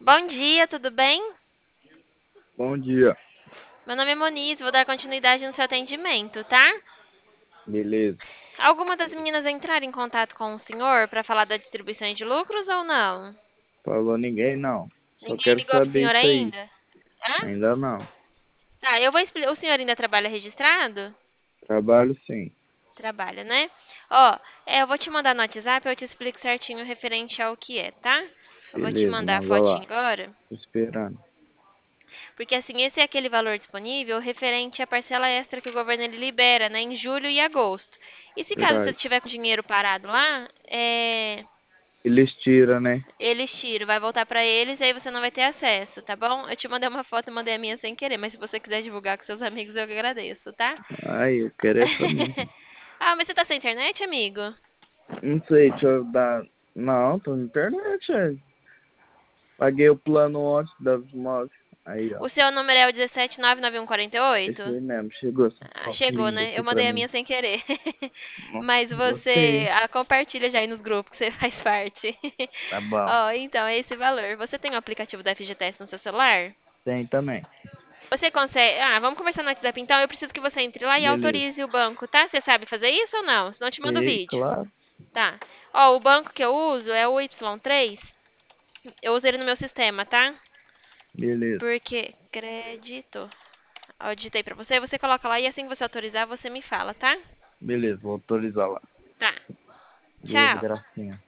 Bom dia, tudo bem? Bom dia. Meu nome é Moniz, vou dar continuidade no seu atendimento, tá? Beleza. Alguma das meninas entraram em contato com o senhor para falar da distribuição de lucros ou não? Falou ninguém, não. Só Ninguém quero ligou pro saber senhor isso aí. ainda? Hã? Ainda não. Tá, eu vou explicar. O senhor ainda trabalha registrado? Trabalho sim. Trabalha, né? Ó, eu vou te mandar no WhatsApp, eu te explico certinho referente ao que é, tá? Eu vou te Beleza, mandar a manda fotinho lá. agora. Tô esperando. Porque assim, esse é aquele valor disponível referente à parcela extra que o governo ele libera, né, em julho e agosto. E se caso você Verdade. tiver com dinheiro parado lá, Eles tiram, né? eles tiram, vai voltar pra eles e aí você não vai ter acesso, tá bom? Eu te mandei uma foto, eu mandei a minha sem querer, mas se você quiser divulgar com seus amigos, eu agradeço, tá? Ai, eu quero é pra mim. Ah, mas você tá sem internet, amigo? Não sei, deixa eu dar. Não, tô na internet, Paguei o plano ontem das móveis. Aí, ó. O seu número é o 1799148? Esse aí mesmo, chegou essa Ah, foto chegou, linda né? Eu aqui pra mandei a mim. minha sem querer. Nossa, Mas você gostei. compartilha já aí nos grupos que você faz parte. Tá bom. Ó, então, é esse valor. Você tem o aplicativo da FGTS no seu celular? Tem também. Você consegue. Ah, vamos conversar no WhatsApp então. Eu preciso que você entre lá e Beleza. autorize o banco, tá? Você sabe fazer isso ou não? Senão eu te mando o Sei, vídeo. claro. Tá. Ó, o banco que eu uso é o Y3. Eu uso ele no meu sistema, tá? Beleza. Porque crédito. Ó, eu digitei pra você, você coloca lá e assim que você autorizar, você me fala, tá? Beleza, vou autorizar lá. Tá. Beleza, Tchau. gracinha.